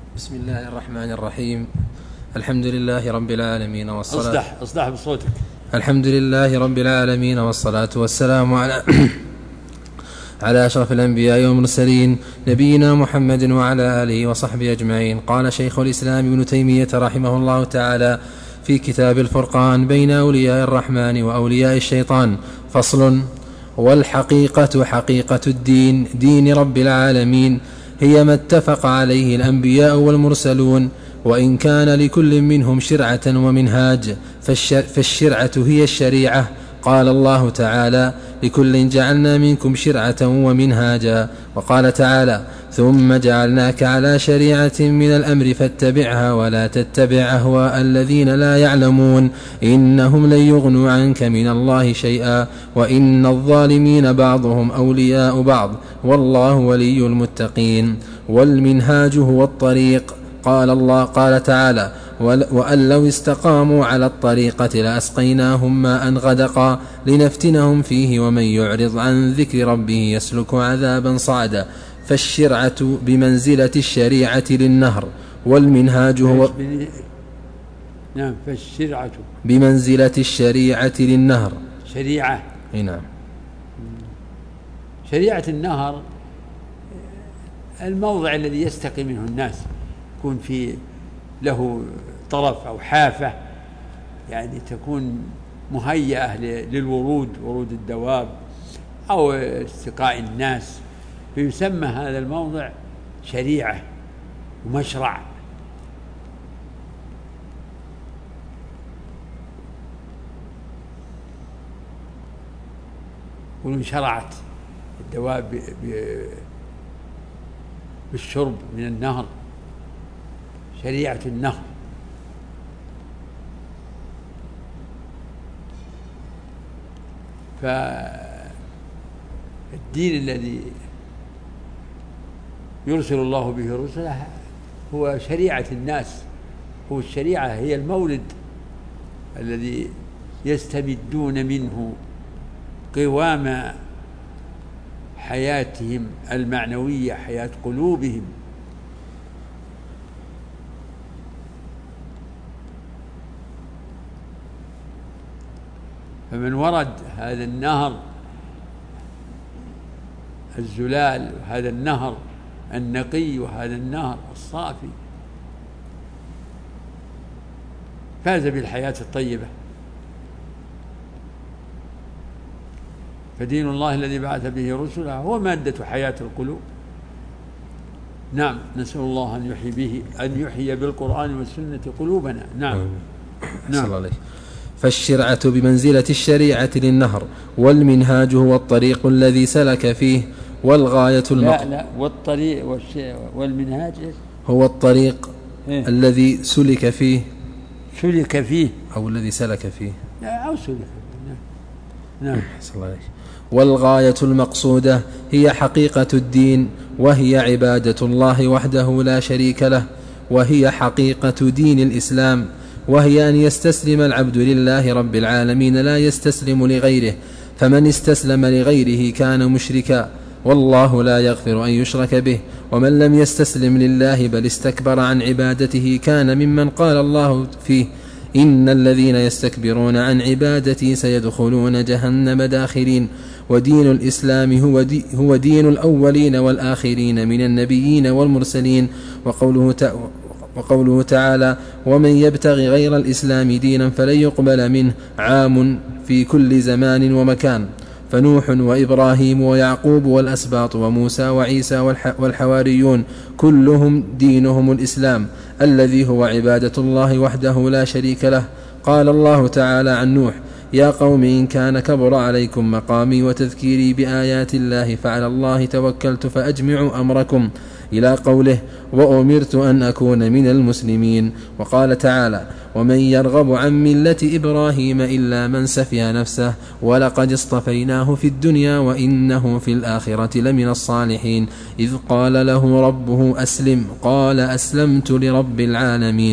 بسم الله الرحمن الرحيم. الحمد لله رب العالمين والصلاة اصدح بصوتك. الحمد لله رب العالمين والصلاة والسلام على أشرف الأنبياء والمرسلين نبينا محمد وعلى آله وصحبه أجمعين. قال شيخ الإسلام ابن تيمية رحمه الله تعالى في كتاب الفرقان بين أولياء الرحمن وأولياء الشيطان: فصل: والحقيقة حقيقة الدين دين رب العالمين هي ما اتفق عليه الأنبياء والمرسلون، وإن كان لكل منهم شرعة ومنهاج، فالشرعة هي الشريعة. قال الله تعالى: لكل جعلنا منكم شرعة ومنهاجا. وقال تعالى: ثم جعلناك على شريعة من الأمر فاتبعها ولا تتبع أهواء الذين لا يعلمون إنهم لن يغنوا عنك من الله شيئا وإن الظالمين بعضهم أولياء بعض والله ولي المتقين. والمنهاج هو الطريق. قال تعالى: وأن لو استقاموا على الطريقة لأسقيناهم ماء غدقا لنفتنهم فيه ومن يعرض عن ذكر ربه يسلك عذابا صعدا. فالشرعة بمنزلة الشريعة للنهر، والمنهاج هو فالشرعة بمنزلة الشريعة للنهر. شريعة. نعم. شريعة النهر الموضع الذي يستقي منه الناس، يكون في له طرف أو حافة، يعني تكون مهيئة للورود، ورود الدواب أو استقاء الناس، فيسمى هذا الموضع شريعة ومشرع. وانشرعت الدواب بالشرب من النهر، شريعة النهر. فالدين الذي يرسل الله به رسله هو شريعة الناس، هو الشريعة، هي المولد الذي يستمدون منه قوام حياتهم المعنوية، حياة قلوبهم. فمن ورد هذا النهر الزلال، وهذا النهر النقي، وهذا النهر الصافي، فاز بالحياة الطيبة. فدين الله الذي بعث به رسله هو مادة حياة القلوب. نعم، نسأل الله أن يحيي بالقرآن والسنة قلوبنا. نعم. نعم. فالشرعة بمنزلة الشريعة للنهر، والمنهاج هو الطريق الذي سلك فيه، والغاية والطريق والمنهاج هو الطريق الذي سلك فيه أو الذي سلك فيه أو سلك. نعم. والغاية المقصودة هي حقيقة الدين، وهي عبادة الله وحده لا شريك له، وهي حقيقة دين الإسلام، وهي أن يستسلم العبد لله رب العالمين لا يستسلم لغيره، فمن استسلم لغيره كان مشركا، والله لا يغفر أن يشرك به. ومن لم يستسلم لله بل استكبر عن عبادته كان ممن قال الله فيه: إن الذين يستكبرون عن عبادتي سيدخلون جهنم داخرين. ودين الإسلام هو دين الأولين والآخرين من النبيين والمرسلين. وقوله تعالى: ومن يبتغي غير الإسلام دينا فلن يقبل منه، عام في كل زمان ومكان. فنوح وإبراهيم ويعقوب والأسباط وموسى وعيسى والحواريون كلهم دينهم الإسلام الذي هو عبادة الله وحده لا شريك له. قال الله تعالى عن نوح: يا قوم إن كان كبر عليكم مقامي وتذكيري بآيات الله فعلى الله توكلت فأجمعوا أمركم، إلى قوله: وأمرت أن أكون من المسلمين. وقال تعالى: ومن يرغب عن ملة إبراهيم إلا من سفه نفسه ولقد اصطفيناه في الدنيا وإنه في الآخرة لمن الصالحين. إذ قال له ربه أسلم قال أسلمت لرب العالمين.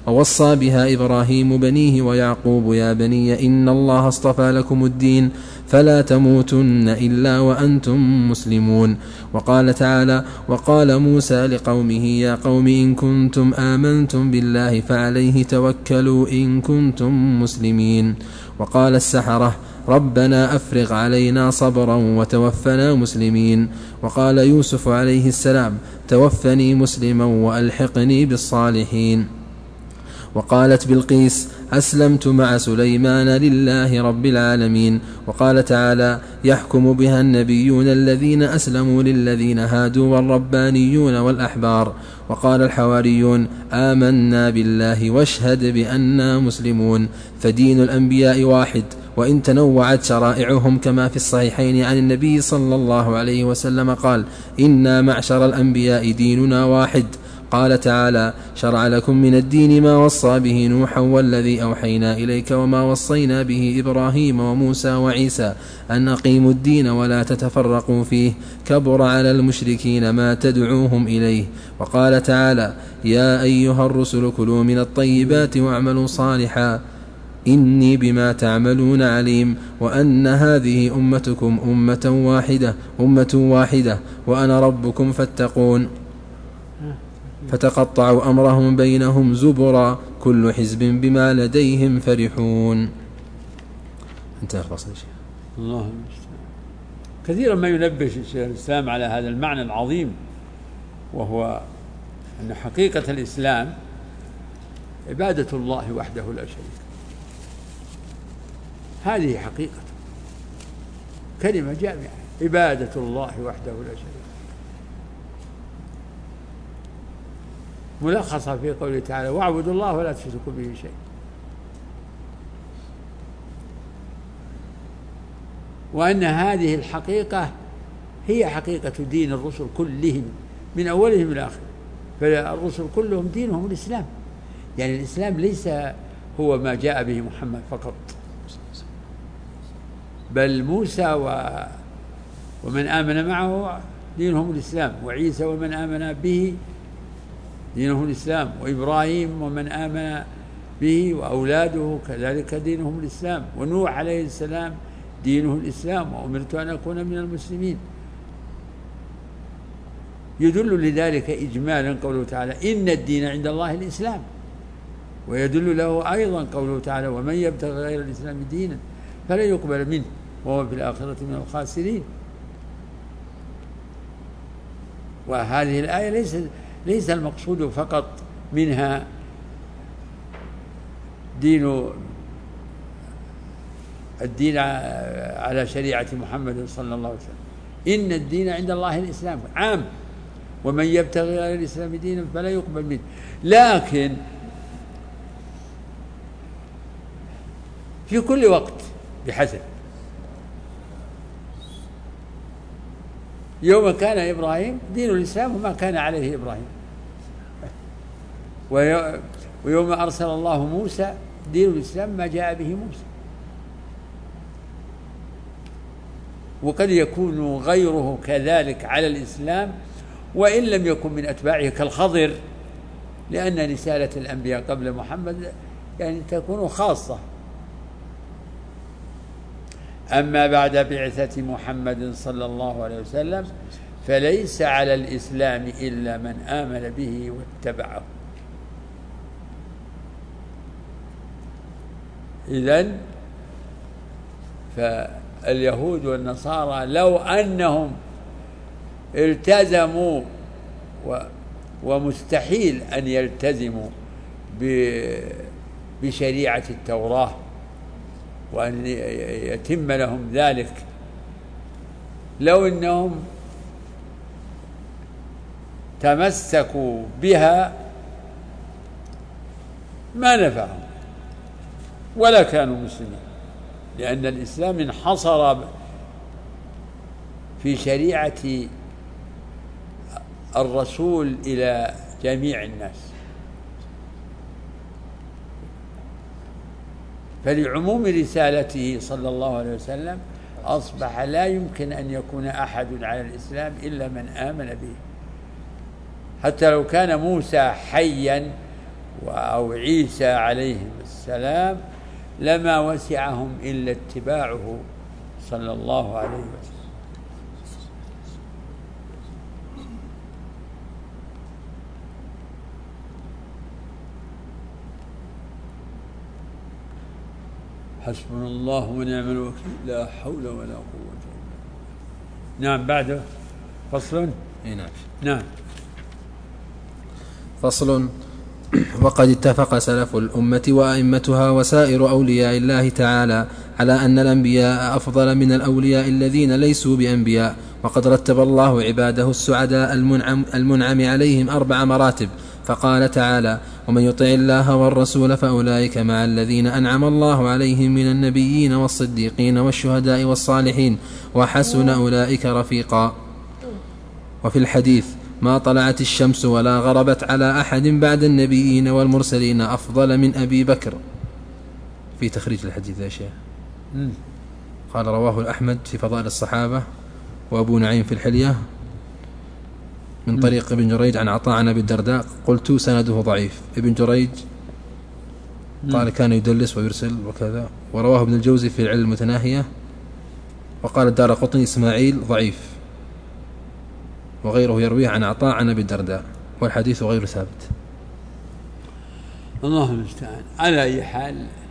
ووصى بها إبراهيم بنيه ويعقوب يا بني إن الله اصطفى لكم الدين فلا تموتن إلا وأنتم مسلمون. وقال تعالى وقال موسى لقومه يا قوم إن كنتم آمنتم بالله فعليه توكلوا إن كنتم مسلمين. وقال السحرة ربنا أفرغ علينا صبرا وتوفنا مسلمين. وقال يوسف عليه السلام توفني مسلما وألحقني بالصالحين. وقالت بلقيس أسلمت مع سليمان لله رب العالمين. وقال تعالى يحكم بها النبيون الذين أسلموا للذين هادوا والربانيون والأحبار. وقال الحواريون آمنا بالله واشهد بأننا مسلمون. فدين الأنبياء واحد وإن تنوعت شرائعهم كما في الصحيحين عن النبي صلى الله عليه وسلم قال إنا معشر الأنبياء ديننا واحد. قال تعالى شرع لكم من الدين ما وصى به نوحا والذي أوحينا إليك وما وصينا به إبراهيم وموسى وعيسى أن أقيموا الدين ولا تتفرقوا فيه كبر على المشركين ما تدعوهم إليه. وقال تعالى يا أيها الرسل كلوا من الطيبات واعملوا صالحا إني بما تعملون عليم وأن هذه أمتكم أمة واحدة وأنا ربكم فاتقون. فتقطعوا أمرهم بينهم زبرا كل حزب بما لديهم فرحون. انتهى الفصل. الله المستعان. كثيرا ما ينبه شيخ الإسلام على هذا المعنى العظيم، وهو أن حقيقة الإسلام عبادة الله وحده لا شريك. هذه حقيقة كلمة جامعة، عبادة الله وحده لا شريك، ملخصة في قوله تعالى واعبدوا الله ولا تشركوا به شيء. وأن هذه الحقيقة هي حقيقة دين الرسل كلهم من أولهم إلى آخرهم. فالرسل كلهم دينهم الإسلام، يعني الإسلام ليس هو ما جاء به محمد فقط، بل موسى ومن آمن معه دينهم الإسلام، وعيسى ومن آمن به دينهم الإسلام، وإبراهيم ومن آمن به وأولاده كذلك دينهم الإسلام، ونوح عليه السلام دينه الإسلام وأمرت أن أكون من المسلمين. يدل لذلك إجمالا قوله تعالى إن الدين عند الله الإسلام، ويدل له أيضا قوله تعالى ومن يبتغي غير الإسلام دينا فلا يقبل منه وهو في الآخرة من الخاسرين. وهذه الآية ليس المقصود فقط منها الدين على شريعة محمد صلى الله عليه وسلم. إن الدين عند الله الإسلام عام، ومن يبتغي غير الإسلام دينا فلا يقبل منه. لكن في كل وقت بحسب. يوم كان إبراهيم دين الإسلام وما كان عليه إبراهيم، ويوم أرسل الله موسى دين الإسلام ما جاء به موسى. وقد يكون غيره كذلك على الإسلام وإن لم يكن من أتباعه كالخضر، لأن رسالة الأنبياء قبل محمد يعني تكون خاصة. أما بعد بعثة محمد صلى الله عليه وسلم فليس على الإسلام إلا من آمن به واتبعه. إذن فاليهود والنصارى لو أنهم التزموا، ومستحيل أن يلتزموا بشريعة التوراة وأن يتم لهم ذلك، لو أنهم تمسكوا بها ما نفعهم ولا كانوا مسلمين، لأن الإسلام انحصر في شريعة الرسول إلى جميع الناس. فلعموم رسالته صلى الله عليه وسلم أصبح لا يمكن أن يكون أحد على الإسلام إلا من آمن به. حتى لو كان موسى حيا أو عيسى عليهم السلام لما وسعهم إلا اتباعه صلى الله عليه وسلم. حسبنا الله ونعم الوكيل لا حول ولا قوة إلا بالله. نعم بعده فصل. نعم. فصل. وقد اتفق سلف الأمة وأئمتها وسائر أولياء الله تعالى على أن الأنبياء أفضل من الأولياء الذين ليسوا بأنبياء، وقد رتب الله عباده السعداء المنعم عليهم 4 مراتب، فقال تعالى: ومن يطع الله والرسول فأولئك مع الذين أنعم الله عليهم من النبيين والصديقين والشهداء والصالحين وحسن أولئك رفيقا. وفي الحديث: ما طلعت الشمس ولا غربت على أحد بعد النبيين والمرسلين أفضل من أبي بكر. في تخريج الحديث يا شيخ قال: رواه الأحمد في فضائل الصحابة، وأبو نعيم في الحلية من طريق ابن جريج عن عطاء عن أبي الدرداء. قلت سنده ضعيف. ابن جريج قال كان يدلس ويرسل وكذا. ورواه ابن الجوزي في العلل المتناهية. وقال الدارقطني إسماعيل ضعيف، وغيره يرويه عن عطاء عن أبي الدرداء، والحديث غير ثابت. الله المستعان. على أي حال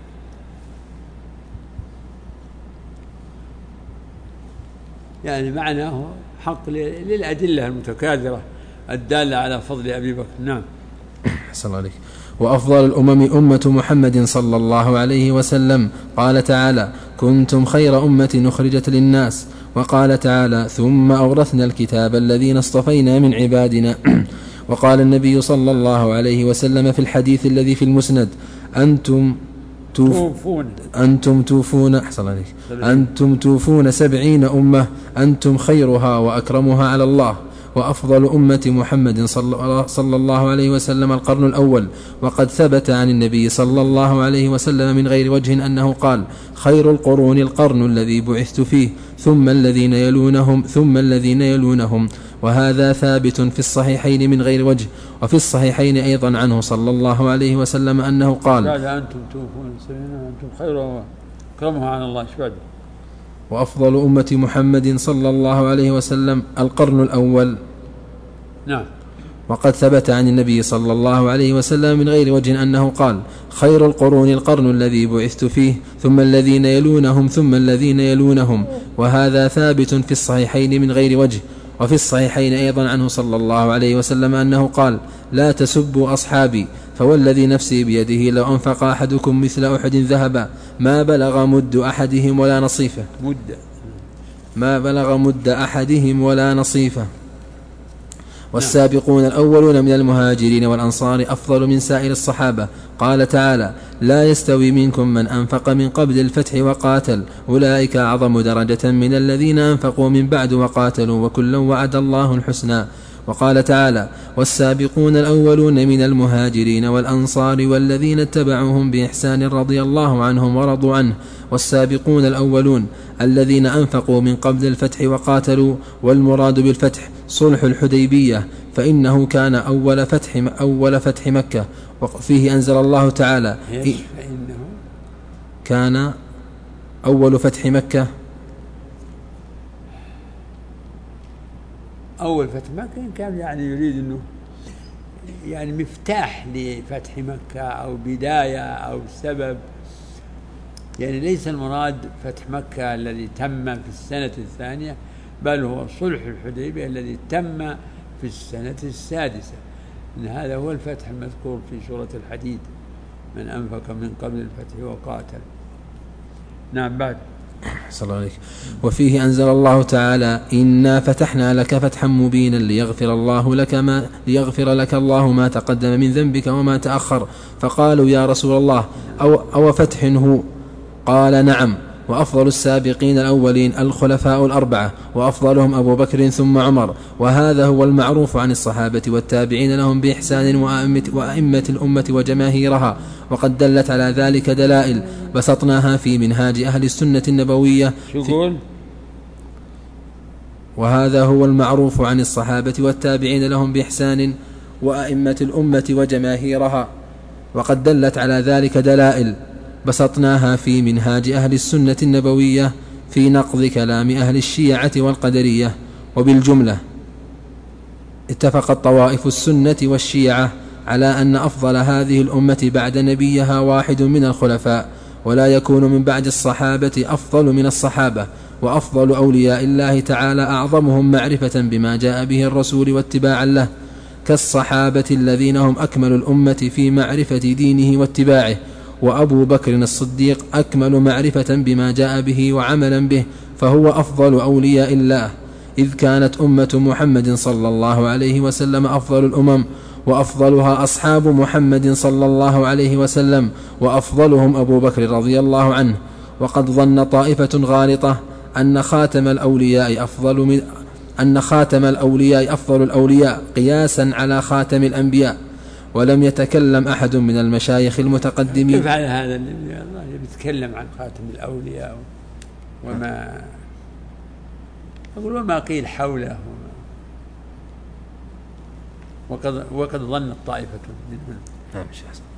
يعني معناه حق للأدلة المتكاثرة الدالة على فضل أبي بكر. نعم. أحسن الله عليك. وأفضل الأمم أمة محمد صلى الله عليه وسلم. قال تعالى: كنتم خير أمة أخرجت للناس. وقال تعالى: ثم أورثنا الكتاب الذين اصطفينا من عبادنا. وقال النبي صلى الله عليه وسلم في الحديث الذي في المسند: أنتم توفون 70 أمة، أنتم خيرها وأكرمها على الله. وأفضل أمة محمد صلى الله عليه وسلم القرن الأول. وقد ثبت عن النبي صلى الله عليه وسلم من غير وجه أنه قال: خير القرون القرن الذي بعثت فيه، ثم الذين يلونهم، ثم الذين يلونهم. وهذا ثابت في الصحيحين من غير وجه. وفي الصحيحين أيضا عنه صلى الله عليه وسلم أنه قال: أنتم توفون 70 أنتم خيرها وأكرمها على الله. وأفضل أمة محمد صلى الله عليه وسلم القرن الأول. نعم. وقد ثبت عن النبي صلى الله عليه وسلم من غير وجه أنه قال: خير القرون القرن الذي بعثت فيه، ثم الذين يلونهم، ثم الذين يلونهم. وهذا ثابت في الصحيحين من غير وجه. وفي الصحيحين أيضا عنه صلى الله عليه وسلم أنه قال: لا تسبوا أصحابي، فوالذي نفسي بيده لو أنفق أحدكم مثل أحد ذهبا ما بلغ مد أحدهم ولا نصيفه. ما بلغ مد أحدهم ولا نصيفه. والسابقون الأولون من المهاجرين والأنصار أفضل من سائر الصحابة. قال تعالى: لا يستوي منكم من أنفق من قبل الفتح وقاتل، أولئك أعظم درجة من الذين أنفقوا من بعد وقاتلوا، وكلا وعد الله الحسنى. وقال تعالى: والسابقون الأولون من المهاجرين والأنصار والذين اتبعوهم بإحسان رضي الله عنهم ورضوا عنه. والسابقون الأولون الذين أنفقوا من قبل الفتح وقاتلوا، والمراد بالفتح صلح الحديبية، فإنه كان أول فتح مكة، وفيه أنزل الله تعالى: كان أول فتح مكة. أول فتح مكة كان يعني يريد أنه يعني مفتاح لفتح مكة أو بداية أو سبب، يعني ليس المراد فتح مكة الذي تم في السنة الثانية، بل هو صلح الحديبية الذي تم في السنة السادسة. إن هذا هو الفتح المذكور في سورة الحديد: من أنفق من قبل الفتح وقاتل. نعم. بعد. صلى الله عليه. وفيه أنزل الله تعالى: إنا فتحنا لك فتحا مبينا ليغفر لك الله ما تقدم من ذنبك وما تأخر. فقالوا: يا رسول الله، أو فتح هو؟ قال: نعم. وأفضل السابقين الأولين الخلفاء الأربعة، وأفضلهم أبو بكر ثم عمر. وهذا هو المعروف عن الصحابة والتابعين لهم بإحسان وأئمة الأمة وجماهيرها. وقد دلت على ذلك دلائل بسطناها في منهاج أهل السنة النبوية. وهذا هو المعروف عن الصحابة والتابعين لهم بإحسان وأئمة الأمة وجماهيرها. وقد دلت على ذلك دلائل بسطناها في منهاج أهل السنة النبوية في نقض كلام أهل الشيعة والقدرية. وبالجملة اتفقت طوائف السنة والشيعة على أن أفضل هذه الأمة بعد نبيها واحد من الخلفاء، ولا يكون من بعد الصحابة أفضل من الصحابة، وأفضل أولياء الله تعالى أعظمهم معرفة بما جاء به الرسول واتباعا له، كالصحابة الذين هم أكمل الأمة في معرفة دينه واتباعه. وأبو بكر الصديق أكمل معرفة بما جاء به وعملا به، فهو أفضل أولياء الله، إذ كانت أمة محمد صلى الله عليه وسلم أفضل الأمم، وأفضلها أصحاب محمد صلى الله عليه وسلم، وأفضلهم أبو بكر رضي الله عنه. وقد ظن طائفة غالطة أن خاتم الأولياء أفضل الأولياء قياسا على خاتم الأنبياء، ولم يتكلم أحد من المشايخ المتقدمين. كيف على هذا النبي الله يتكلم عن خاتم الأولياء وما أقول وما قيل حوله وقد ظنت طائفة منهم.